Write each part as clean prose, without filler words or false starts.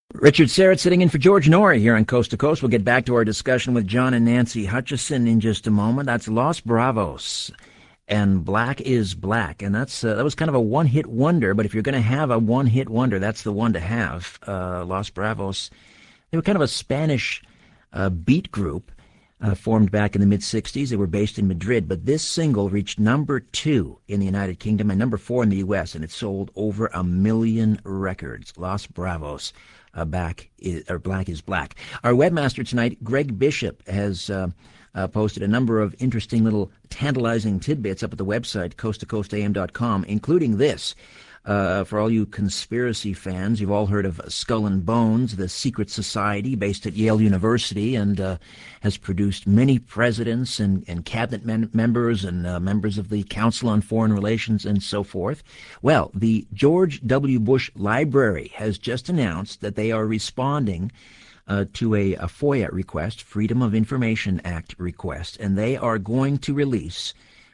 Richard Serrett sitting in for George Norrie here on Coast to Coast. We'll get back to our discussion with John and Nancy Hutchison in just a moment. That's Los Bravos and Black is Black. And that was kind of a one-hit wonder, but if you're going to have a one-hit wonder, that's the one to have. Los Bravos, they were kind of a Spanish beat group formed back in the mid-'60s. They were based in Madrid, but this single reached #2 in the United Kingdom and #4 in the U.S., and it sold over 1 million records. Los Bravos. Black is Black. Our webmaster tonight, Greg Bishop, has posted a number of interesting little tantalizing tidbits up at the website, coasttocoastam.com, including this. For all you conspiracy fans, you've all heard of Skull and Bones, the secret society based at Yale University, and has produced many presidents and cabinet members and members of the Council on Foreign Relations and so forth. Well, the George W. Bush Library has just announced that they are responding to a FOIA request, Freedom of Information Act request, and they are going to release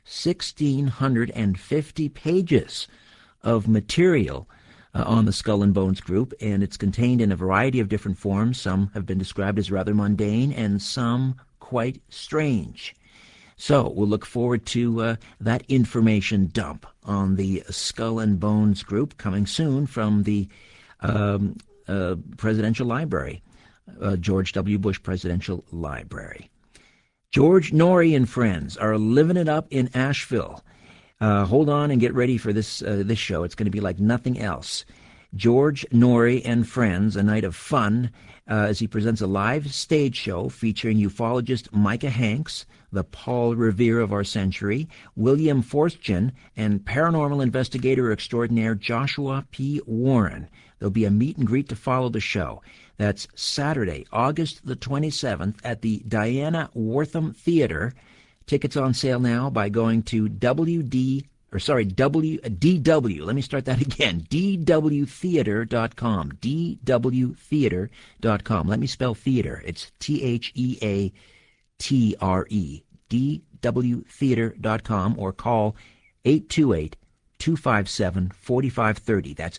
1,650 pages of material on the Skull and Bones group, and it's contained in a variety of different forms. Some have been described as rather mundane and some quite strange. So we'll look forward to that information dump on the Skull and Bones group coming soon from the Presidential Library, George W. Bush Presidential Library. George Norrie and friends are living it up in Asheville. Hold on and get ready for this show. It's going to be like nothing else. George Norrie and Friends, a night of fun, as he presents a live stage show featuring ufologist Micah Hanks, the Paul Revere of our century, William Forstchen, and paranormal investigator extraordinaire Joshua P. Warren. There'll be a meet and greet to follow the show. That's Saturday, August the 27th at the Diana Wortham Theater. Tickets on sale now by going to DW, let me start that again, dwtheater.com, dwtheater.com. Let me spell theater. It's Theatre, dwtheater.com, or call 828-257-4530. That's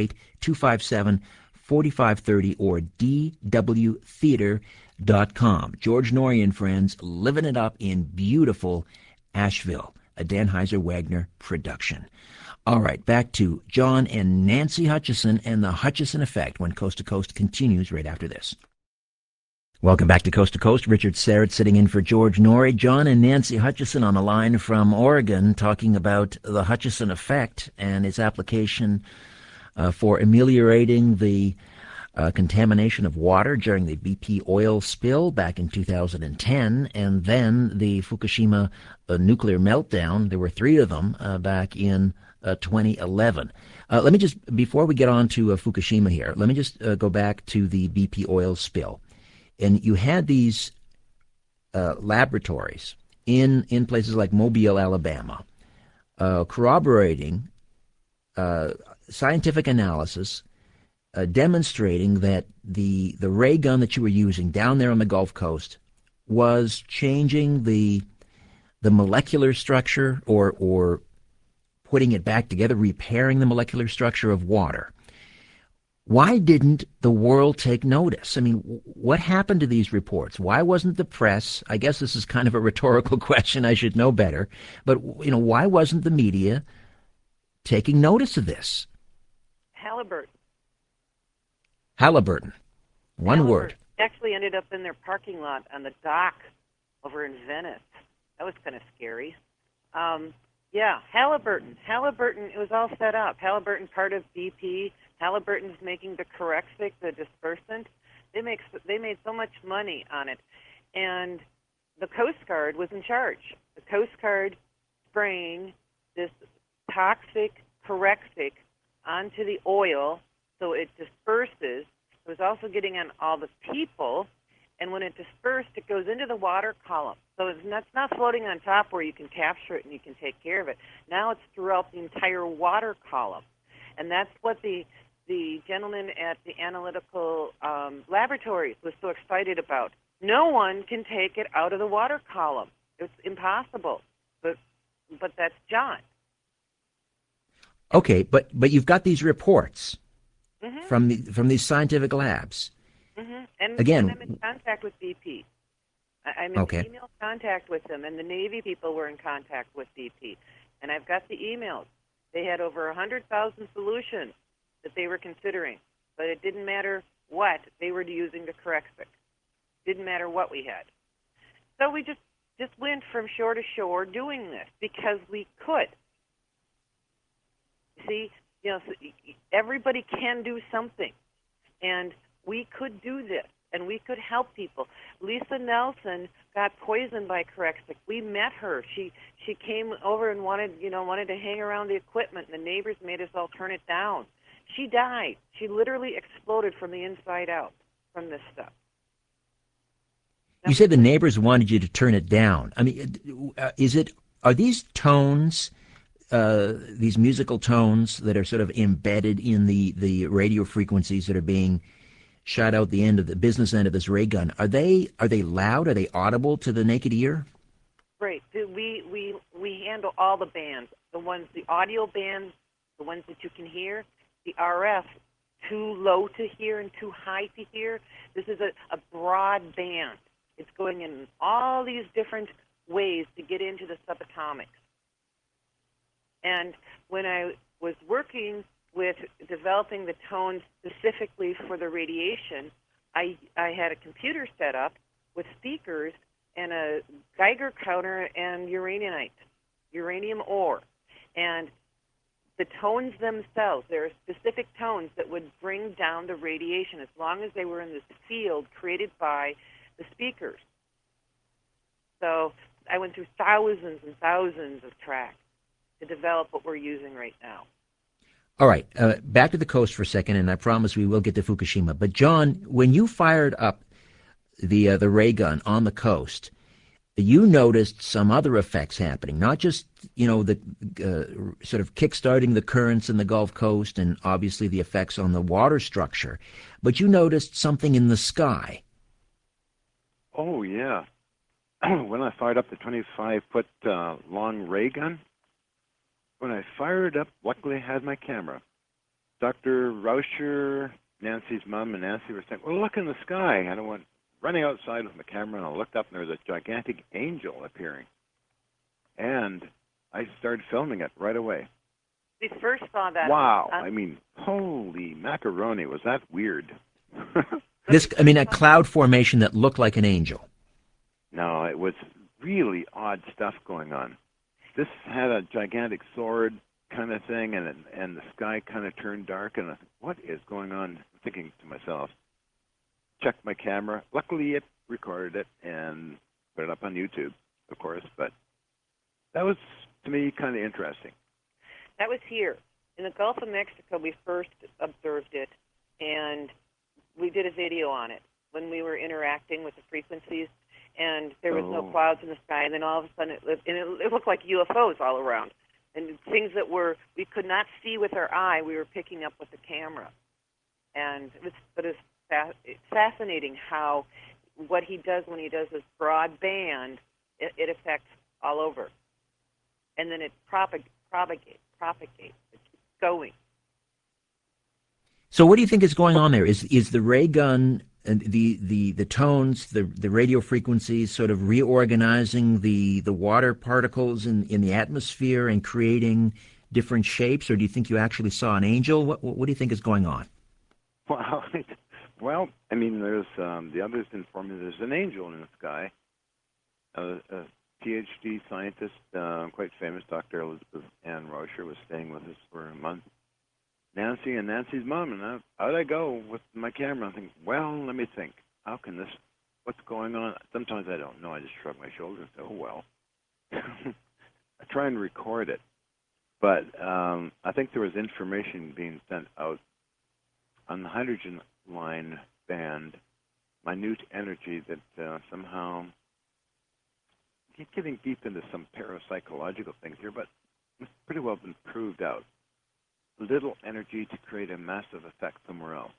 828-257-4530 or dwtheater.com. George Norrie and Friends, living it up in beautiful Asheville, a Dan Heiser Wagner production. All right, back to John and Nancy Hutchison and the Hutchison Effect when Coast to Coast continues right after this. Welcome back to Coast. Richard Serrett sitting in for George Norrie. John and Nancy Hutchison on the line from Oregon talking about the Hutchison Effect and its application for ameliorating the contamination of water during the BP oil spill back in 2010, and then the Fukushima nuclear meltdown. There were 3 of them back in 2011. Let me just, before we get on to Fukushima here, let me just go back to the BP oil spill. And you had these laboratories in places like Mobile, Alabama, corroborating scientific analysis demonstrating that the ray gun that you were using down there on the Gulf Coast was changing the molecular structure or putting it back together, repairing the molecular structure of water. Why didn't the world take notice? I mean, what happened to these reports? Why wasn't the press, I guess this is kind of a rhetorical question, I should know better, but why wasn't the media taking notice of this? Halliburton. One word. Actually ended up in their parking lot on the dock over in Venice. That was kind of scary. Halliburton. It was all set up. Halliburton, part of BP. Halliburton's making the Corexit, the dispersant. They made so much money on it. And the Coast Guard was in charge. The Coast Guard spraying this toxic Corexit onto the oil so it disperses. It was also getting on all the people, and when it dispersed, it goes into the water column. So it's not floating on top where you can capture it and you can take care of it. Now it's throughout the entire water column, and that's what the gentleman at the analytical laboratories was so excited about. No one can take it out of the water column. It's impossible, but that's John. Okay, but you've got these reports. Mhm. from these scientific labs. Mhm. And I'm in Again, contact with BP. I'm in okay. email contact with them, and the Navy people were in contact with BP. And I've got the emails. They had over 100,000 solutions that they were considering, but it didn't matter what they were using to correct it. Didn't matter what we had. So we just went from shore to shore doing this because we could. See, so everybody can do something, and we could do this, and we could help people. Lisa Nelson got poisoned by Corexit. We met her. She came over and wanted to hang around the equipment, and the neighbors made us all turn it down. She died. She literally exploded from the inside out from this stuff. Now You said the people, neighbors wanted you to turn it down. I mean, are these tones, these musical tones that are sort of embedded in the radio frequencies that are being shot out the end of the business end of this ray gun? Are they loud? Are they audible to the naked ear? great. We handle all the bands, the audio bands, the ones that you can hear, the RF, too low to hear and too high to hear. This is a broad band. It's going in all these different ways to get into the subatomics. And when I was working with developing the tones specifically for the radiation, I had a computer set up with speakers and a Geiger counter and uranium ore. And the tones themselves, there are specific tones that would bring down the radiation as long as they were in this field created by the speakers. So I went through thousands and thousands of tracks to develop what we're using right now. All right, back to the coast for a second, and I promise we will get to Fukushima. But John, when you fired up the ray gun on the coast, you noticed some other effects happening, not just the sort of kickstarting the currents in the Gulf Coast, and obviously the effects on the water structure, but you noticed something in the sky. Oh, yeah. When I fired up the 25-foot long ray gun, when I fired up, luckily I had my camera. Dr. Rauscher, Nancy's mom, and Nancy were saying, well, look in the sky. And I went running outside with my camera, and I looked up, and there was a gigantic angel appearing. And I started filming it right away. We first saw that. Wow. I mean, holy macaroni, was that weird. A cloud formation that looked like an angel. No, it was really odd stuff going on. This had a gigantic sword kind of thing, and the sky kind of turned dark, and I thought, what is going on? I'm thinking to myself, checked my camera. Luckily, it recorded it and put it up on YouTube, of course, but that was, to me, kind of interesting. That was here. In the Gulf of Mexico, we first observed it, and we did a video on it when we were interacting with the frequencies, and there was no clouds in the sky, and then all of a sudden it looked like UFOs all around, and things that we could not see with our eye, we were picking up with the camera. And it's fascinating how what he does when he does this broad band, it affects all over. And then it propagates, it keeps going. So what do you think is going on there? Is the ray gun and the tones, the radio frequencies sort of reorganizing the water particles in the atmosphere and creating different shapes, or do you think you actually saw an angel? What do you think is going on? Well, I mean, there's the others informed me there's an angel in the sky. A PhD scientist, quite famous, Dr. Elizabeth Ann Rocher, was staying with us for a month. Nancy and Nancy's mom, and out I go with my camera. I think, well, let me think. How can this? What's going on? Sometimes I don't know. I just shrug my shoulders and say, oh well. I try and record it, but I think there was information being sent out on the hydrogen line band, minute energy that somehow, getting deep into some parapsychological things here, but it's pretty well been proved out. Little energy to create a massive effect somewhere else.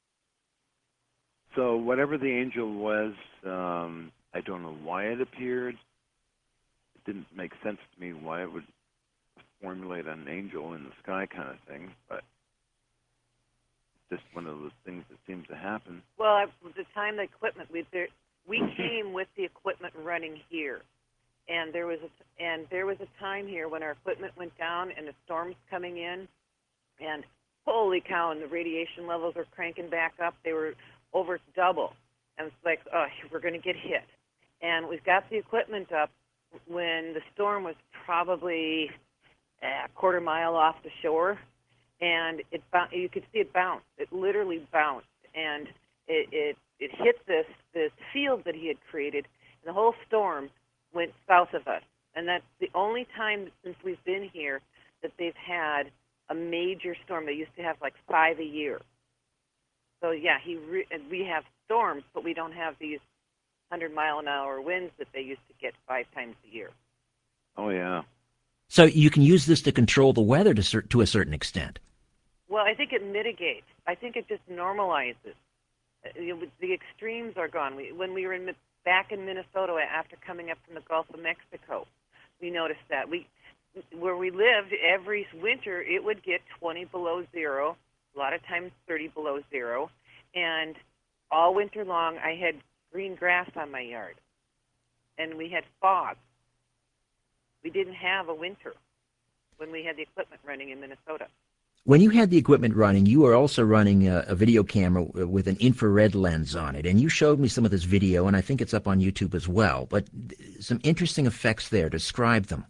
So whatever the angel was, I don't know why it appeared. It didn't make sense to me why it would formulate an angel in the sky kind of thing, but just one of those things that seems to happen. Well, the time the equipment we came with the equipment running here, and there was a time here when our equipment went down and the storms coming in, and holy cow, and the radiation levels were cranking back up. They were over double, and it's like, oh, we're going to get hit. And we've got the equipment up when the storm was probably a quarter mile off the shore, and you could see it bounce. It literally bounced, and it hit this field that he had created, and the whole storm went south of us. And that's the only time since we've been here that they've had a major storm. They used to have like 5 a year. So yeah, we have storms, but we don't have these 100-mile-an-hour winds that they used to get 5 times a year. Oh yeah. So you can use this to control the weather to a certain extent. Well, I think it mitigates. I think it just normalizes. The extremes are gone. When we were back in Minnesota after coming up from the Gulf of Mexico, we noticed that where we lived every winter it would get 20 below zero, a lot of times 30 below zero, and all winter long I had green grass on my yard, and we had fog. We didn't have a winter when we had the equipment running in Minnesota. When you had the equipment running, you were also running a video camera with an infrared lens on it, and you showed me some of this video, and I think it's up on YouTube as well, but some interesting effects there. Describe them.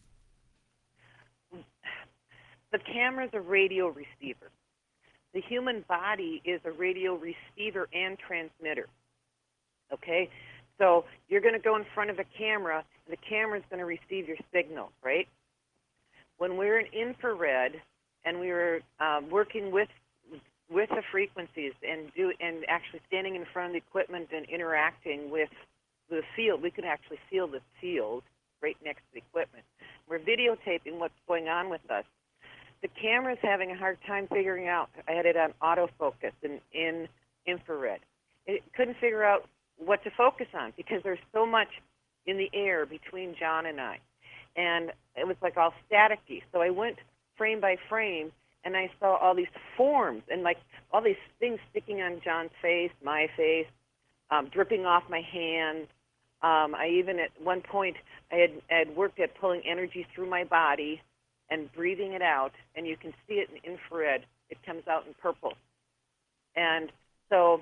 The camera's a radio receiver. The human body is a radio receiver and transmitter. Okay? So you're going to go in front of a camera, and the camera's going to receive your signal, right? When we're in infrared, and we were working with the frequencies and actually standing in front of the equipment and interacting with the field. We could actually feel the field right next to the equipment. We're videotaping what's going on with us. The camera's having a hard time figuring out. I had it on autofocus in infrared. It couldn't figure out what to focus on because there's so much in the air between John and I. And it was like all staticky. So I went frame by frame, and I saw all these forms and like all these things sticking on John's face, my face, dripping off my hands. I even at one point I had worked at pulling energy through my body and breathing it out, and you can see it in infrared. It comes out in purple. And so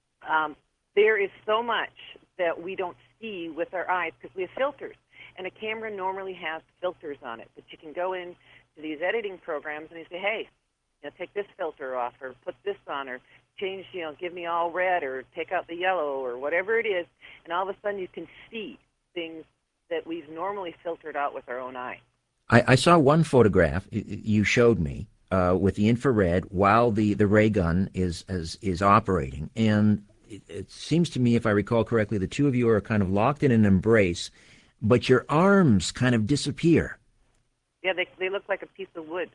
there is so much that we don't see with our eyes because we have filters. And a camera normally has filters on it, but you can go in to these editing programs and you say, hey, take this filter off or put this on or change, give me all red or take out the yellow or whatever it is, and all of a sudden you can see things that we've normally filtered out with our own eye. I saw one photograph you showed me with the infrared while the ray gun is operating, and it seems to me, if I recall correctly, the two of you are kind of locked in an embrace, but your arms kind of disappear. Yeah, they look like a piece of wood.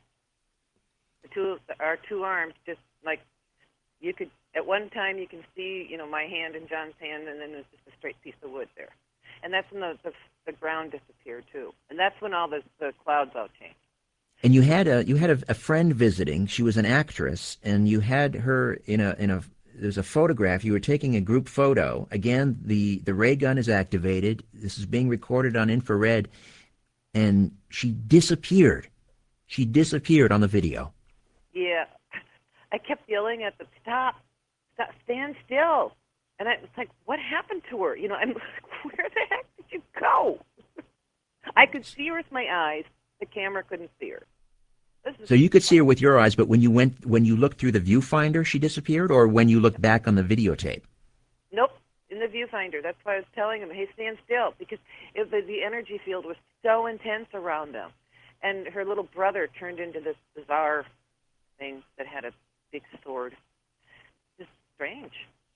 Our two arms, just like you could, at one time you can see, my hand and John's hand, and then there's just a straight piece of wood there. And that's when the ground disappeared too. And that's when all the clouds all changed. And you had a friend visiting. She was an actress, and you had her there's a photograph. You were taking a group photo. Again, the ray gun is activated. This is being recorded on infrared, and she disappeared. She disappeared on the video. Yeah. I kept yelling at them, stop, stand still. And I was like, what happened to her? I'm like, where the heck did you go? I could see her with my eyes. The camera couldn't see her. So you could see her with your eyes, but when you looked through the viewfinder, she disappeared, or when you looked back on the videotape? Nope, in the viewfinder. That's why I was telling him, hey, stand still, because the energy field was so intense around them. And her little brother turned into this bizarre thing that had a big sword. Just strange.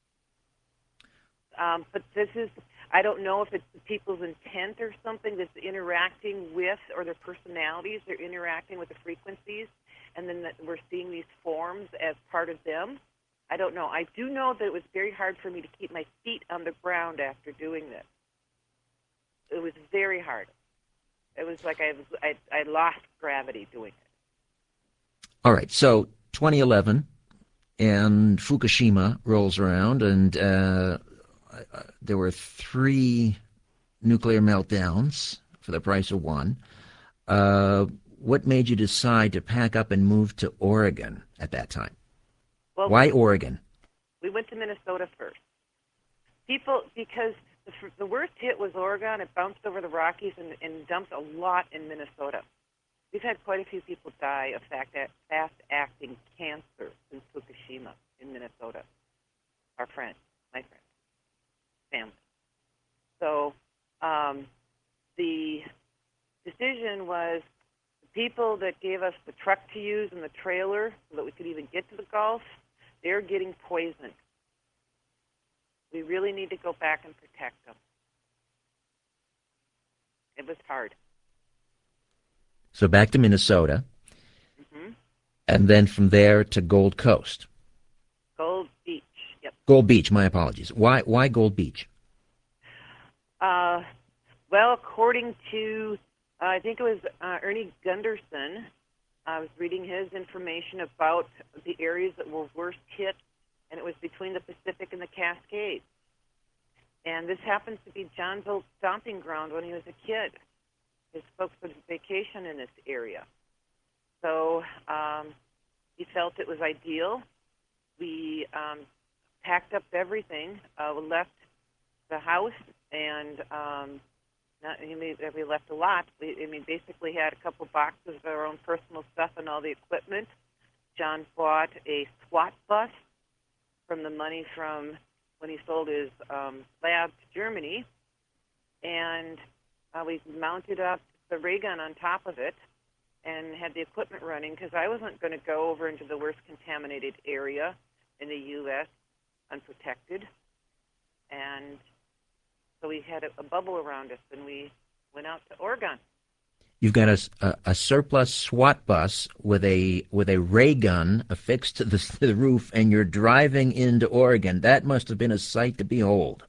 But this is, I don't know if it's the people's intent or something that's interacting with, or their personalities, they're interacting with the frequencies, and then we're seeing these forms as part of them. I don't know. I do know that it was very hard for me to keep my feet on the ground after doing this. It was very hard. It was like I lost gravity doing it. All right, so 2011, and Fukushima rolls around, and there were 3 nuclear meltdowns for the price of one. What made you decide to pack up and move to Oregon at that time? Well, Why Oregon? we went to Minnesota first. Because the worst hit was Oregon. It bounced over the Rockies and dumped a lot in Minnesota. We've had quite a few people die of fast-acting cancer in Fukushima in Minnesota. Our friends, my friends, family. So the decision was the people that gave us the truck to use and the trailer so that we could even get to the Gulf, they're getting poisoned. We really need to go back and protect them. It was hard. So back to Minnesota, hmm and then from there to Gold Coast. Gold Beach, yep. Gold Beach, my apologies. Why Gold Beach? Well, according to, I think it was Ernie Gunderson, I was reading his information about the areas that were worst hit, and it was between the Pacific and the Cascades. And this happens to be John's old stomping ground when he was a kid. His folks would vacation in this area. So he felt it was ideal. We packed up everything, we left the house, and we left a lot. We basically had a couple boxes of our own personal stuff and all the equipment. John bought a SWAT bus from the money from when he sold his lab to Germany, and we mounted up the ray gun on top of it and had the equipment running because I wasn't going to go over into the worst contaminated area in the U.S. unprotected. And so we had a bubble around us, and we went out to Oregon. You've got a surplus SWAT bus with a ray gun affixed to the roof, and you're driving into Oregon. That must have been a sight to behold.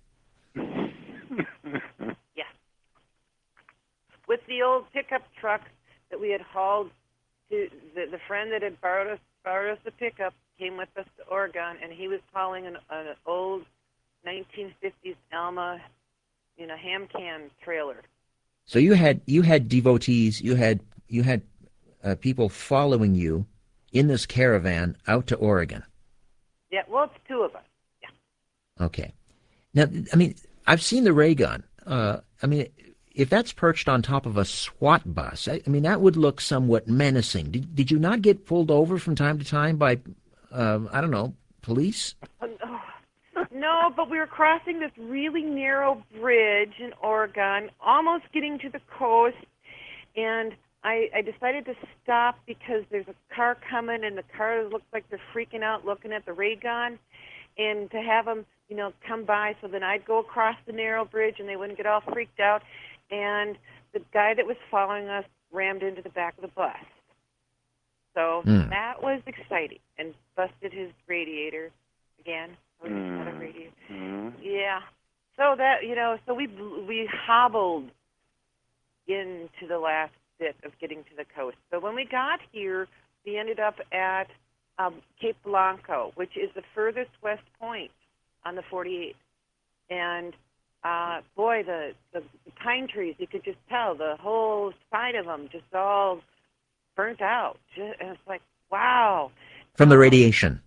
Yeah. With the old pickup truck that we had hauled to the friend that had borrowed us the pickup came with us to Oregon, and he was hauling an old 1950s Alma, ham can trailer. So you had devotees, you had people following you in this caravan out to Oregon. Yeah, well, it's 2 of us. Yeah. Okay. Now, I mean, I've seen the ray gun. If that's perched on top of a SWAT bus, I mean, that would look somewhat menacing. Did you not get pulled over from time to time by, I don't know, police? No, but we were crossing this really narrow bridge in Oregon, almost getting to the coast, and I decided to stop because there's a car coming, and the car looks like they're freaking out looking at the ray gun, and to have them, come by, so then I'd go across the narrow bridge, and they wouldn't get all freaked out, and the guy that was following us rammed into the back of the bus. So that was exciting, and busted his radiator again. Yeah. So that, so we hobbled into the last bit of getting to the coast. So when we got here, we ended up at Cape Blanco, which is the furthest west point on the 48th. And boy, the pine trees, you could just tell the whole side of them just all burnt out. And it's like, wow. From the radiation.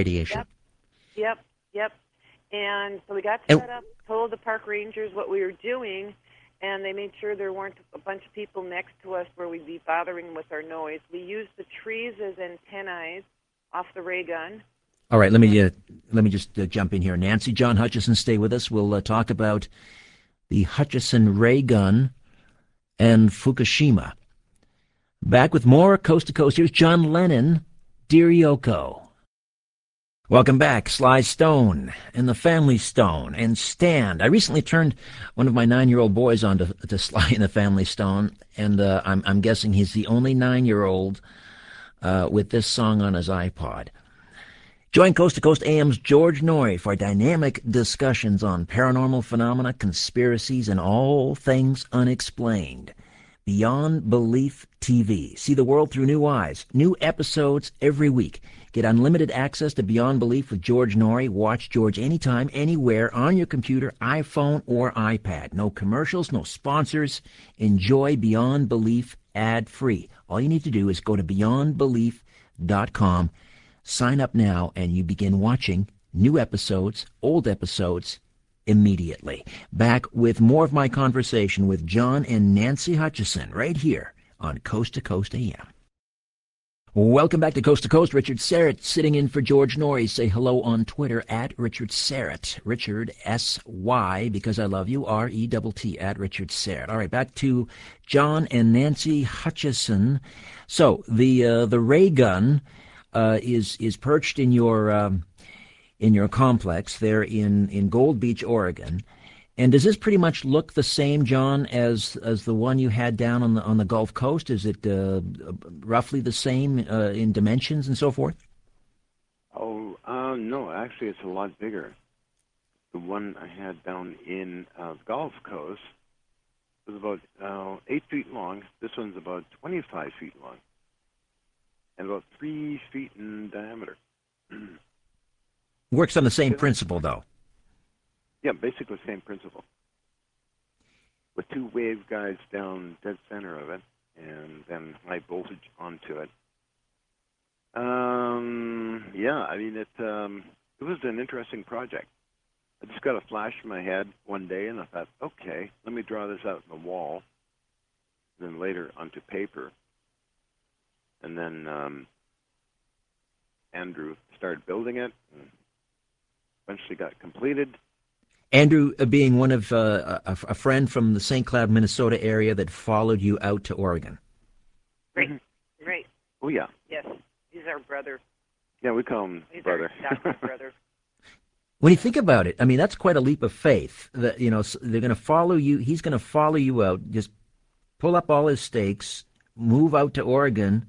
Yep. And so we got set up, told the park rangers what we were doing, and they made sure there weren't a bunch of people next to us where we'd be bothering with our noise. We used the trees as antennae off the ray gun. All right, let me just jump in here. Nancy, John Hutchison, stay with us. We'll talk about the Hutchison ray gun and Fukushima. Back with more Coast to Coast. Here's John Lennon, Dear Yoko. Welcome back, Sly Stone and the Family Stone and Stand. I recently turned one of my 9-year-old boys on to Sly and the Family Stone, and I'm guessing he's the only 9-year-old with this song on his iPod. Join Coast to Coast AM's George Noory for dynamic discussions on paranormal phenomena, conspiracies, and all things unexplained. Beyond Belief TV. See the world through new eyes. New episodes every week. Get unlimited access to Beyond Belief with George Norrie. Watch George anytime, anywhere, on your computer, iPhone, or iPad. No commercials, no sponsors. Enjoy Beyond Belief ad-free. All you need to do is go to beyondbelief.com, sign up now, and you begin watching new episodes, old episodes, immediately. Back with more of my conversation with John and Nancy Hutchison right here on Coast to Coast AM. Welcome back to Coast to Coast. Richard Syrett sitting in for George Norrie. Say hello on Twitter at Richard Syrett. Richard, S-Y, because I love you, R-E-T-T, at Richard Syrett. All right, back to John and Nancy Hutchison. So the ray gun is perched in your complex there in Gold Beach, Oregon. And does this pretty much look the same, John, as the one you had down on the Gulf Coast? Is it roughly the same in dimensions and so forth? Oh, no, actually it's a lot bigger. The one I had down in the Gulf Coast was about 8 feet long. This one's about 25 feet long and about 3 feet in diameter. Works on the same principle, though. Yeah, basically the same principle. With 2 waveguides down dead center of it, and then high voltage onto it. Yeah, I mean, it was an interesting project. I just got a flash in my head one day, and I thought, okay, let me draw this out on the wall, then later onto paper. And then Andrew started building it, and eventually got completed. Andrew being one of a friend from the St. Cloud, Minnesota area that followed you out to Oregon. Great, great. Oh, yeah. Yes, he's our brother. Yeah, we call him He's brother. our adopted brother. When you think about it, I mean, that's quite a leap of faith. That they're going to follow you. He's going to follow you out. Just pull up all his stakes, move out to Oregon.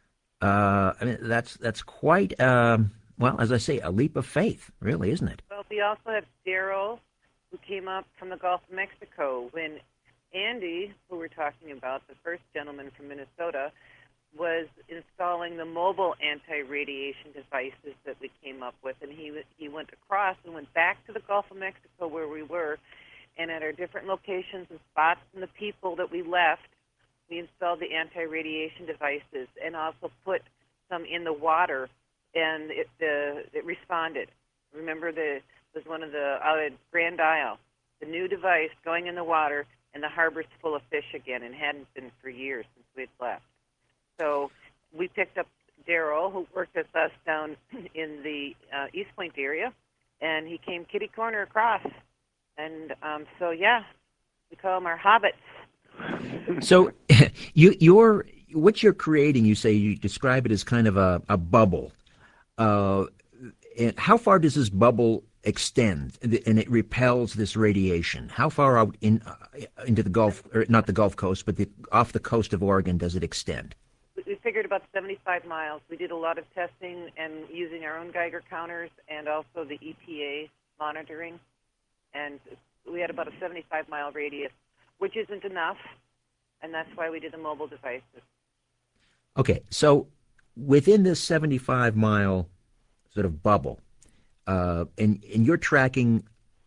I mean, that's quite well, as I say, a leap of faith, really, isn't it? Well, we also have Daryl, who came up from the Gulf of Mexico. When Andy, who we're talking about, the first gentleman from Minnesota, was installing the mobile anti-radiation devices that we came up with, and he went across and went back to the Gulf of Mexico where we were, and at our different locations and spots and the people that we left, we installed the anti-radiation devices and also put some in the water, and it responded. Remember, was one of the out at Grand Isle, the new device going in the water, and the harbor's full of fish again, and hadn't been for years since we'd left. So we picked up Daryl, who worked with us down in the East Point area, and he came kitty corner across. And so, yeah, we call them our hobbits. So what you're creating, you say you describe it as kind of a bubble. And how far does this bubble extend, and it repels this radiation? How far out into the Gulf, or not the Gulf Coast, but off the coast of Oregon, does it extend? We figured about 75 miles. We did a lot of testing and using our own Geiger counters and also the EPA monitoring. And we had about a 75-mile radius, which isn't enough, and that's why we did the mobile devices. Okay, so within this 75-mile sort of bubble, and you're tracking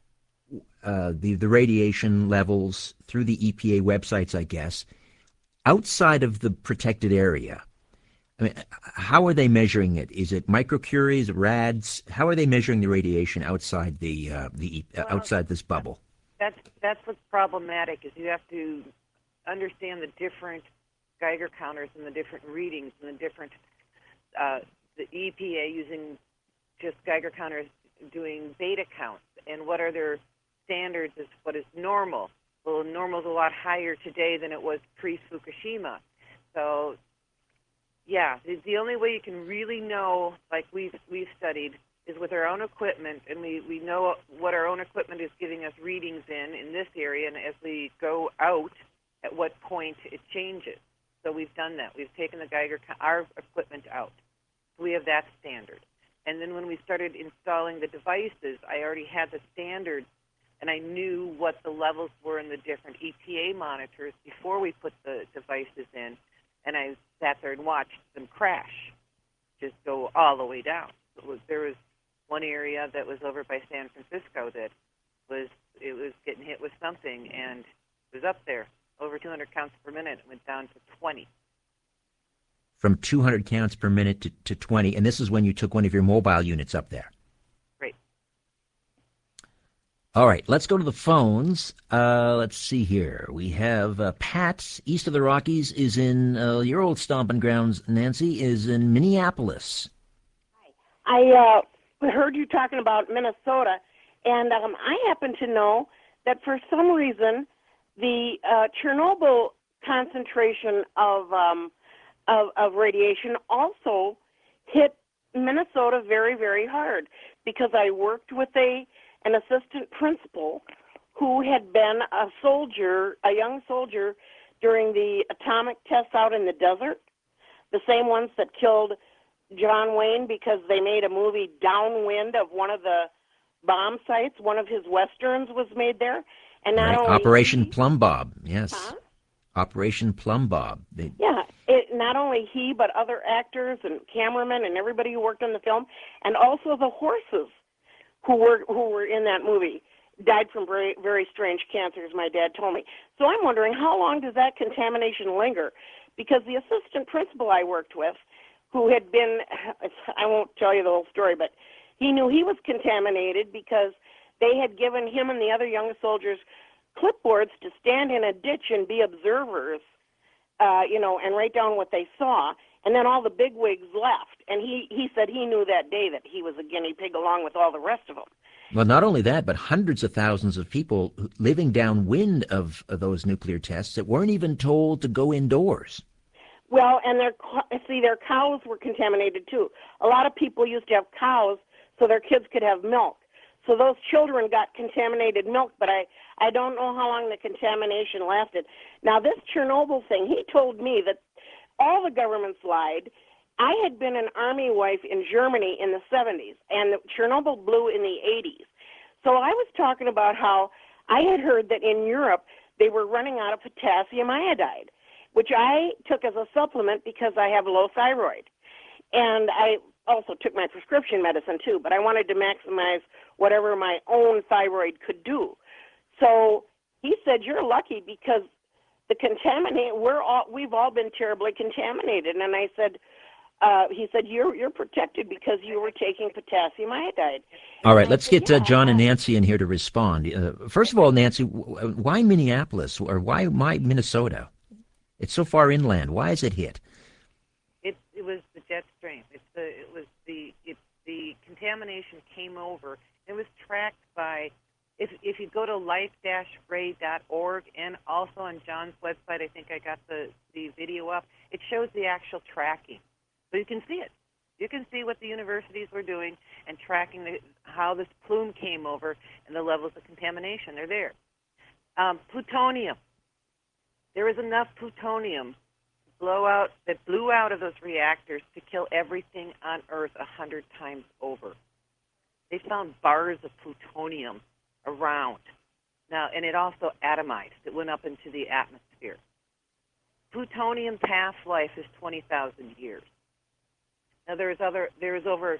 the radiation levels through the EPA websites, I guess. Outside of the protected area, I mean, how are they measuring it? Is it microcuries, rads? How are they measuring the radiation outside outside this bubble? That's what's problematic, is you have to understand the different Geiger counters and the different readings and the different the EPA using just Geiger counters doing beta counts, and what are their standards as what is normal. Well, normal is a lot higher today than it was pre-Fukushima. So, yeah, the only way you can really know, like we've studied, is with our own equipment, and we know what our own equipment is giving us readings in this area, and as we go out, at what point it changes. So we've done that. We've taken our equipment out. We have that standard. And then when we started installing the devices, I already had the standards, and I knew what the levels were in the different EPA monitors before we put the devices in, and I sat there and watched them crash. just go all the way down. There was one area that was over by San Francisco that was getting hit with something, and it was up there over 200 counts per minute. It went down to 20. From 200 counts per minute to 20, and this is when you took one of your mobile units up there. Great. All right, let's go to the phones. Let's see here. We have Pat, east of the Rockies, is in your old stomping grounds, Nancy, is in Minneapolis. I heard you talking about Minnesota, and I happen to know that for some reason the Chernobyl concentration of radiation also hit Minnesota very, very hard, because I worked with an assistant principal who had been a young soldier during the atomic tests out in the desert, the same ones that killed John Wayne, because they made a movie downwind of one of the bomb sites. One of his westerns was made there. And not only Operation Plum Bob, yes. Huh? Operation Plum Bob. Not only he, but other actors and cameramen and everybody who worked on the film, and also the horses who were in that movie died from very, very strange cancers, my dad told me. So I'm wondering, how long does that contamination linger? Because the assistant principal I worked with, who had been, I won't tell you the whole story, but he knew he was contaminated because they had given him and the other young soldiers clipboards to stand in a ditch and be observers, and write down what they saw. And then all the bigwigs left. And he said he knew that day that he was a guinea pig along with all the rest of them. Well, not only that, but hundreds of thousands of people living downwind of those nuclear tests that weren't even told to go indoors. Well, and their cows were contaminated too. A lot of people used to have cows so their kids could have milk. So those children got contaminated milk, but I don't know how long the contamination lasted. Now, this Chernobyl thing, he told me that all the governments lied. I had been an Army wife in Germany in the 70s, and Chernobyl blew in the 80s. So I was talking about how I had heard that in Europe they were running out of potassium iodide, which I took as a supplement because I have low thyroid. And I also took my prescription medicine too, but I wanted to maximize whatever my own thyroid could do. So he said, you're lucky because we've all been terribly contaminated. And I said, he said, you're protected because you were taking potassium iodide. All right, let's get John and Nancy in here to respond. First of all, Nancy, why Minneapolis, or why Minnesota? It's so far inland. Why is it hit? It was the jet stream. The contamination came over. It was tracked by, if you go to life-ray.org, and also on John's website, I think I got the video up, it shows the actual tracking. So you can see it. You can see what the universities were doing and tracking how this plume came over and the levels of contamination. They're there. Plutonium. There was enough plutonium that blew out of those reactors to kill everything on Earth 100 times over. They found bars of plutonium around. Now, and it also atomized. It went up into the atmosphere. Plutonium's half-life is 20,000 years. Now, there's over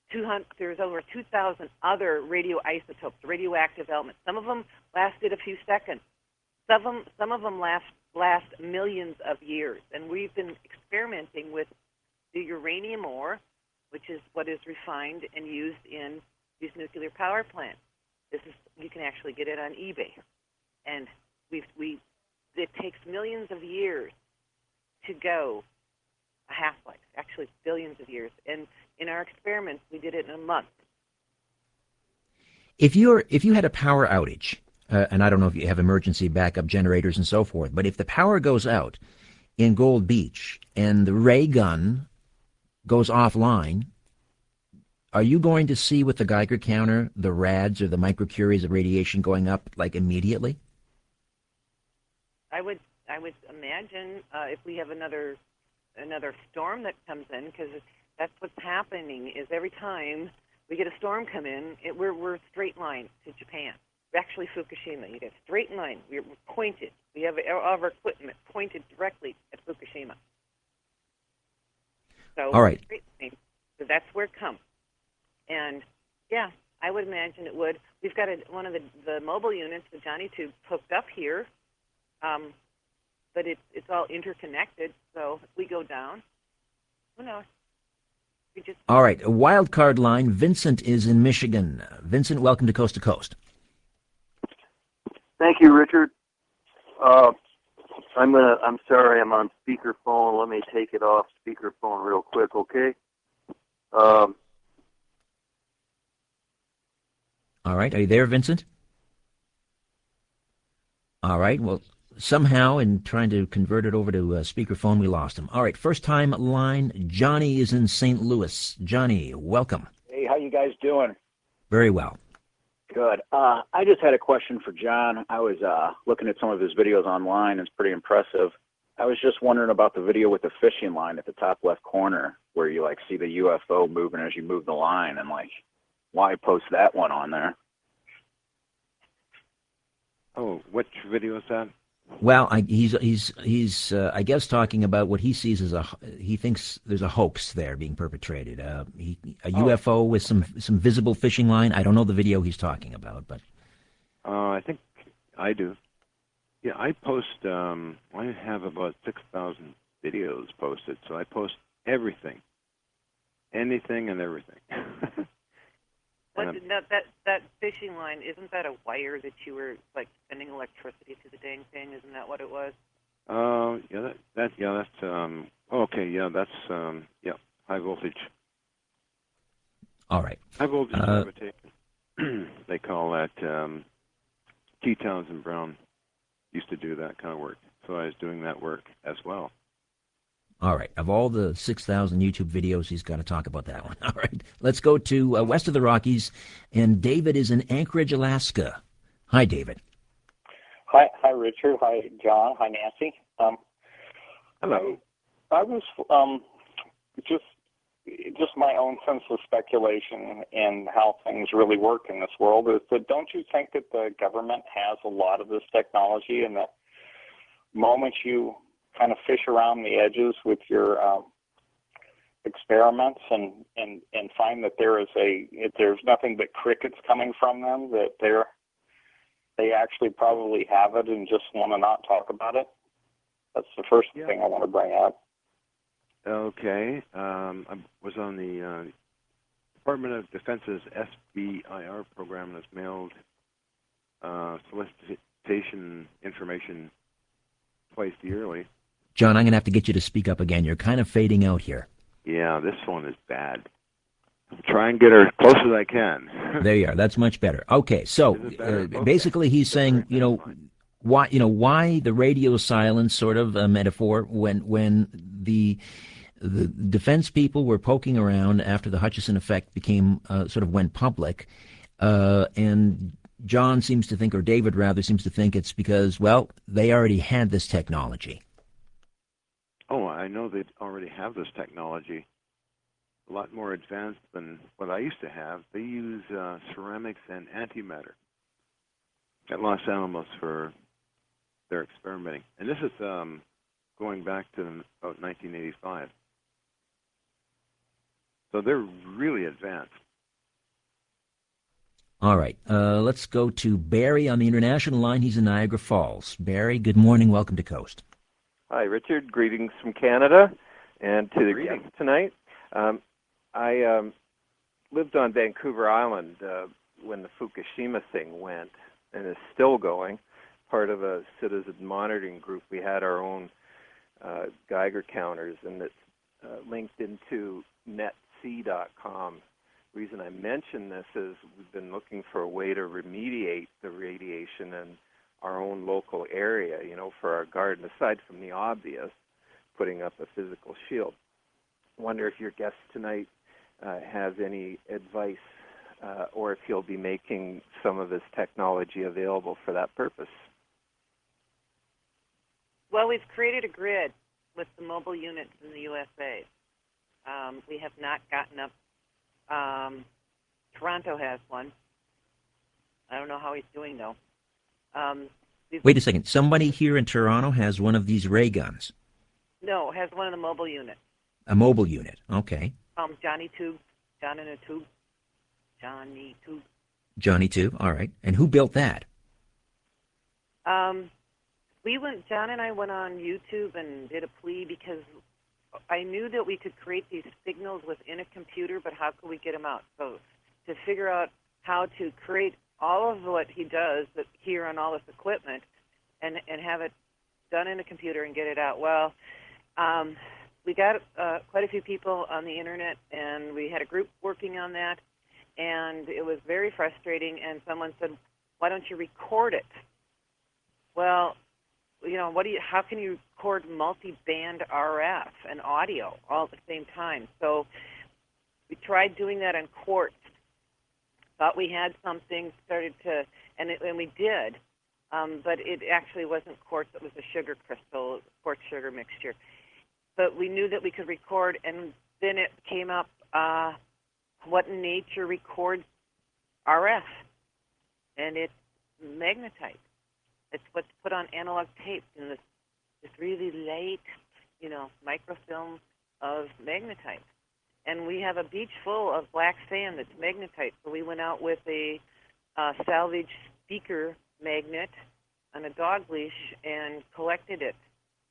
2,000 other radioisotopes, radioactive elements. Some of them lasted a few seconds. Some of them last millions of years. And we've been experimenting with the uranium ore, which is what is refined and used in these nuclear power plants. You can actually get it on eBay. And it takes millions of years to go a half-life, actually billions of years. And in our experiments, we did it in a month. If you had a power outage, and I don't know if you have emergency backup generators and so forth, but if the power goes out in Gold Beach and the ray gun goes offline, are you going to see with the Geiger counter the rads or the microcuries of radiation going up like immediately? I would imagine if we have another storm that comes in, because that's what's happening is every time we get a storm come in, we're straight line to Japan. Actually, Fukushima, you get straight line. We're pointed. We have all of our equipment pointed directly at Fukushima. So all right. So that's where it comes. And, yeah, I would imagine it would. We've got one of the mobile units, the Johnny Tube, hooked up here, but it's all interconnected, so if we go down, who knows? All right, a wild card line. Vincent is in Michigan. Vincent, welcome to Coast to Coast. Thank you, Richard. I'm sorry, I'm on speakerphone. Let me take it off speakerphone real quick, okay? All right, are you there, Vincent? All right, well, somehow in trying to convert it over to speakerphone, we lost him. All right, first time line, Johnny is in St. Louis. Johnny, welcome. Hey, how you guys doing? Very well. Good. I just had a question for John. I was looking at some of his videos online. It's pretty impressive. I was just wondering about the video with the fishing line at the top left corner where you like see the UFO moving as you move the line, and like why post that one on there? Oh, which video is that? Well, he's I guess talking about what he sees as he thinks there's a hoax there being perpetrated. A UFO with some visible fishing line. I don't know the video he's talking about, but I think I do. Yeah, I post. I have about 6,000 videos posted, so I post everything, anything, and everything. That fishing line, isn't that a wire that you were like sending electricity to the dang thing? Isn't that what it was? That's high voltage. All right. High voltage levitation. They call that. T. Townsend Brown used to do that kind of work, so I was doing that work as well. All right. Of all the 6,000 YouTube videos, he's got to talk about that one. All right. Let's go to west of the Rockies, and David is in Anchorage, Alaska. Hi, David. Hi, Richard. Hi, John. Hi, Nancy. Hello. I was just my own sense of speculation in how things really work in this world is that don't you think that the government has a lot of this technology, and that moment you kind of fish around the edges with your experiments and find that there's nothing but crickets coming from them, that they actually probably have it and just want to not talk about it? That's the first thing I want to bring up. Okay. I was on the Department of Defense's SBIR program that's mailed solicitation information twice yearly. John, I'm going to have to get you to speak up again. You're kind of fading out here. Yeah, this one is bad. Try and get her as close as I can. There you are. That's much better. Okay, so basically he's saying, why the radio silence, sort of a metaphor, when the defense people were poking around after the Hutchison effect became sort of went public, and John seems to think, or David rather seems to think, it's because, well, they already had this technology. Oh, I know they already have this technology. A lot more advanced than what I used to have. They use ceramics and antimatter at Los Alamos for their experimenting. And this is going back to about 1985. So they're really advanced. All right. Let's go to Barry on the international line. He's in Niagara Falls. Barry, good morning. Welcome to Coast. Hi, Richard. Greetings from Canada and to the guests tonight. I lived on Vancouver Island when the Fukushima thing went, and is still going. Part of a citizen monitoring group, we had our own Geiger counters, and it's linked into netc.com. The reason I mention this is we've been looking for a way to remediate the radiation in our own local area, for our garden, aside from the obvious, putting up a physical shield. I wonder if your guest tonight has any advice or if he'll be making some of his technology available for that purpose. Well, we've created a grid with the mobile units in the USA. We have not gotten up. Toronto has one. I don't know how he's doing, though. Wait a second. Somebody here in Toronto has one of these ray guns. No, has one of the mobile units. A mobile unit. Okay. Johnny Tube, John in a Tube, Johnny Tube. Johnny Tube, all right. And who built that? John and I went on YouTube and did a plea because I knew that we could create these signals within a computer, but how could we get them out? So to figure out how to create all of what he does here on all this equipment and have it done in a computer and get it out. Well, we got quite a few people on the internet, and we had a group working on that, and it was very frustrating, and someone said, why don't you record it? Well, how can you record multi-band RF and audio all at the same time? So we tried doing that on quartz. Thought we had something, and we did, but it actually wasn't quartz. It was a sugar crystal, quartz sugar mixture. But we knew that we could record, and then it came up, what in nature records RF, and it's magnetite. It's what's put on analog tape in this really light, microfilm of magnetite. And we have a beach full of black sand that's magnetite. So we went out with a salvage speaker magnet on a dog leash and collected it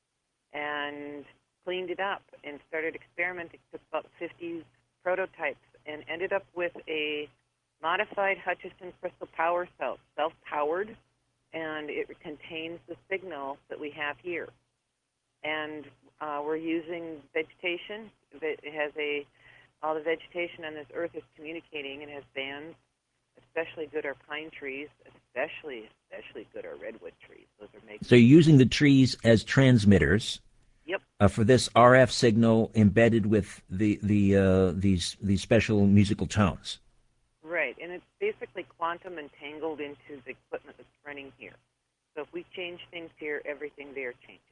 and cleaned it up and started experimenting. Took about 50 prototypes and ended up with a modified Hutchison crystal power cell, self-powered, and it contains the signal that we have here. And we're using vegetation. It has all the vegetation on this earth is communicating and has bands. Especially good are pine trees. Especially good are redwood trees. Those are making. So you're using the trees as transmitters. Yep. For this RF signal embedded with these special musical tones. Right, and it's basically quantum entangled into the equipment that's running here. So if we change things here, everything there changes.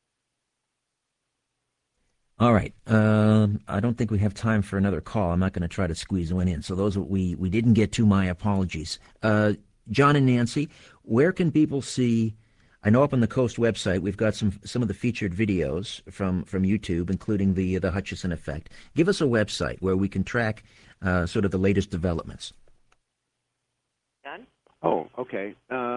All right. I don't think we have time for another call. I'm not going to try to squeeze one in. So those we didn't get to, my apologies. John and Nancy, where can people see? I know up on the Coast website we've got some of the featured videos from YouTube, including the Hutchison effect. Give us a website where we can track sort of the latest developments. John? Oh, okay.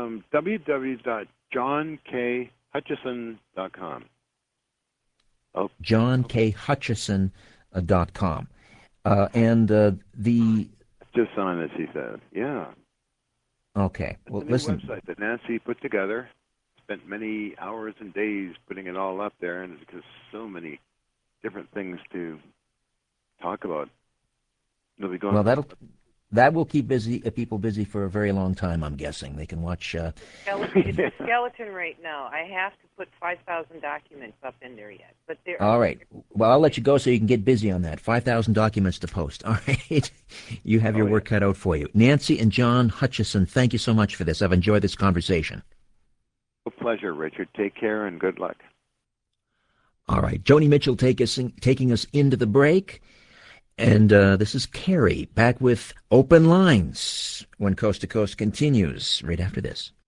www.johnkHutchison.com. Oh. JohnKHutchison.com. And the... Just on this, he said. Yeah. Okay. It's well, a new listen. website that Nancy put together. Spent many hours and days putting it all up there, and because so many different things to talk about. It'll be going. Well, that will keep people busy for a very long time. I'm guessing they can watch. It's a skeleton right now. I have to put 5,000 documents up in there yet, but there. All right. Well, I'll let you go so you can get busy on that. 5,000 documents to post. All right. You have your work cut out for you. Nancy and John Hutchison, thank you so much for this. I've enjoyed this conversation. A pleasure, Richard. Take care and good luck. All right. Joni Mitchell taking us into the break. And this is Carrie back with Open Lines when Coast to Coast continues right after this.